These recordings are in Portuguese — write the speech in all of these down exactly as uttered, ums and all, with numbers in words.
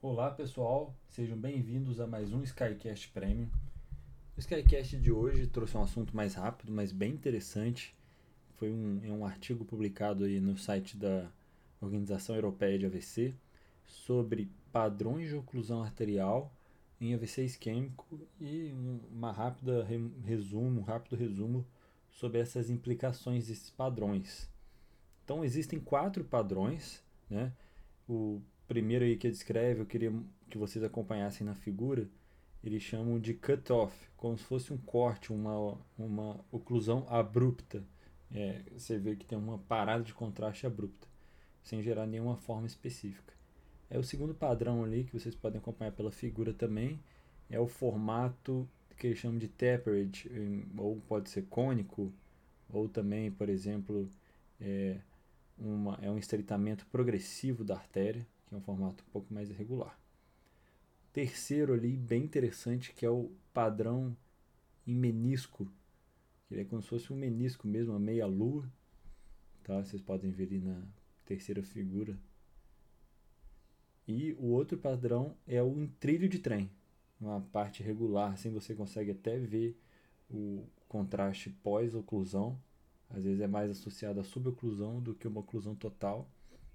Olá pessoal, sejam bem-vindos a mais um Skycast Premium. O Skycast de hoje trouxe um assunto mais rápido, mas bem interessante. Foi um, é um artigo publicado aí no site da Organização Europeia de A V C sobre padrões de oclusão arterial em A V C isquêmico e um, uma rápida re, resumo, um rápido resumo sobre essas implicações desses padrões. Então existem quatro padrões, né? O primeiro aí que descreve, eu queria que vocês acompanhassem na figura, eles chamam de cut-off, como se fosse um corte, uma, uma oclusão abrupta. É, você vê que tem uma parada de contraste abrupta, sem gerar nenhuma forma específica. É o segundo padrão ali, que vocês podem acompanhar pela figura também, é o formato que eles chamam de tapered, ou pode ser cônico, ou também, por exemplo, é, uma, é um estreitamento progressivo da artéria, que é um formato um pouco mais irregular. Terceiro ali, bem interessante, que é o padrão em menisco, que ele é como se fosse um menisco mesmo, uma meia-lua. Tá? Vocês podem ver ali na terceira figura. E o outro padrão é o em trilho de trem, uma parte regular, assim você consegue até ver o contraste pós-oclusão. Às vezes é mais associado à suboclusão do que uma oclusão total.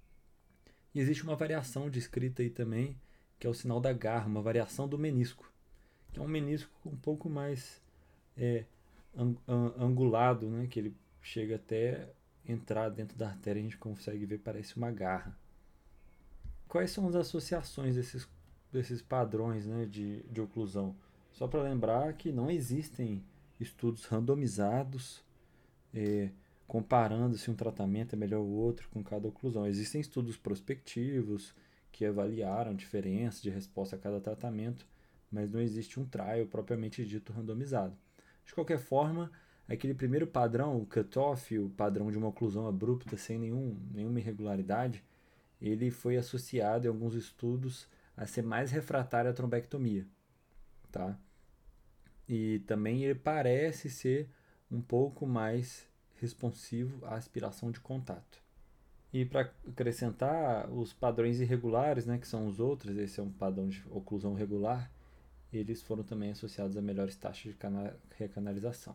E existe uma variação descrita aí também, que é o sinal da garra, uma variação do menisco, que é um menisco um pouco mais é, ang angulado, né? Que ele chega até entrar dentro da artéria, a gente consegue ver, parece uma garra. Quais são as associações desses, desses padrões, né, de, de oclusão? Só para lembrar que não existem estudos randomizados é, comparando se um tratamento é melhor ou outro com cada oclusão. Existem estudos prospectivos que avaliaram diferença de resposta a cada tratamento, mas não existe um trial propriamente dito randomizado. De qualquer forma, aquele primeiro padrão, o cutoff, o padrão de uma oclusão abrupta sem nenhum, nenhuma irregularidade, ele foi associado em alguns estudos a ser mais refratário à trombectomia. Tá? E também ele parece ser um pouco mais responsivo à aspiração de contato. E para acrescentar, os padrões irregulares, né, que são os outros, esse é um padrão de oclusão regular, eles foram também associados a melhores taxas de recanalização.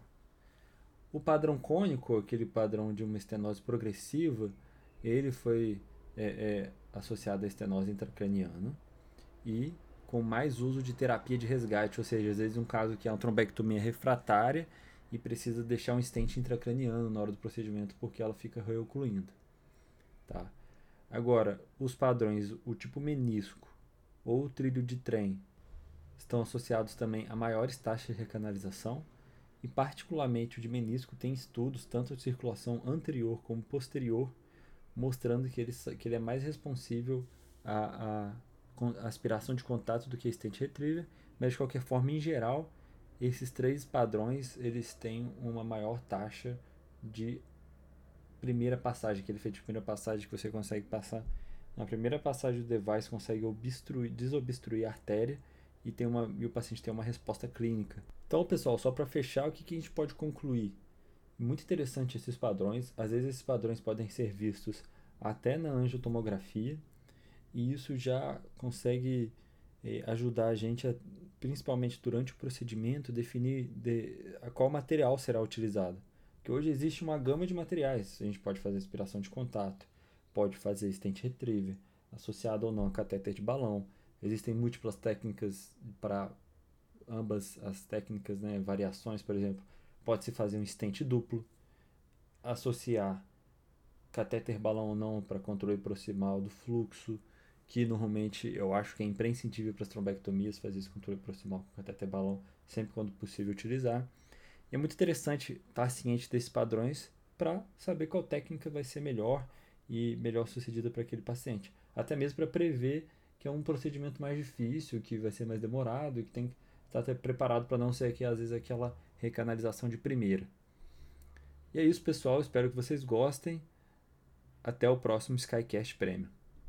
O padrão cônico, aquele padrão de uma estenose progressiva, ele foi é, é, associado à estenose intracraniana e com mais uso de terapia de resgate, ou seja, às vezes um caso que é uma trombectomia refratária e precisa deixar um stent intracraniano na hora do procedimento porque ela fica reocluindo. Tá? Agora, os padrões, o tipo menisco ou trilho de trem, estão associados também a maiores taxas de recanalização e particularmente o de menisco tem estudos tanto de circulação anterior como posterior mostrando que ele, que ele é mais responsível a, a aspiração de contato do que stent retriever, mas de qualquer forma, em geral, esses três padrões eles têm uma maior taxa de primeira passagem, aquele efeito de primeira passagem que você consegue passar na primeira passagem do device, consegue obstruir, desobstruir a artéria e, tem uma, e o paciente tem uma resposta clínica. Então, pessoal, só para fechar, o que, que a gente pode concluir? Muito interessante esses padrões, às vezes esses padrões podem ser vistos até na angiotomografia e isso já consegue eh, ajudar a gente, a, principalmente durante o procedimento, definir de, a qual material será utilizado. Porque hoje existe uma gama de materiais, a gente pode fazer aspiração de contato, pode fazer stent retriever, associado ou não a catéter de balão, existem múltiplas técnicas para ambas as técnicas, né, variações, por exemplo, pode-se fazer um stent duplo, associar catéter balão ou não para controle proximal do fluxo, que normalmente eu acho que é imprescindível para as trombectomias fazer esse controle proximal com catéter balão, sempre quando possível utilizar. E é muito interessante estar ciente desses padrões para saber qual técnica vai ser melhor e melhor sucedida para aquele paciente. Até mesmo para prever que é um procedimento mais difícil, que vai ser mais demorado e que tem que estar até preparado para não ser aqui, às vezes aquela recanalização de primeira. E é isso, pessoal. Espero que vocês gostem. Até o próximo Skycast Premium.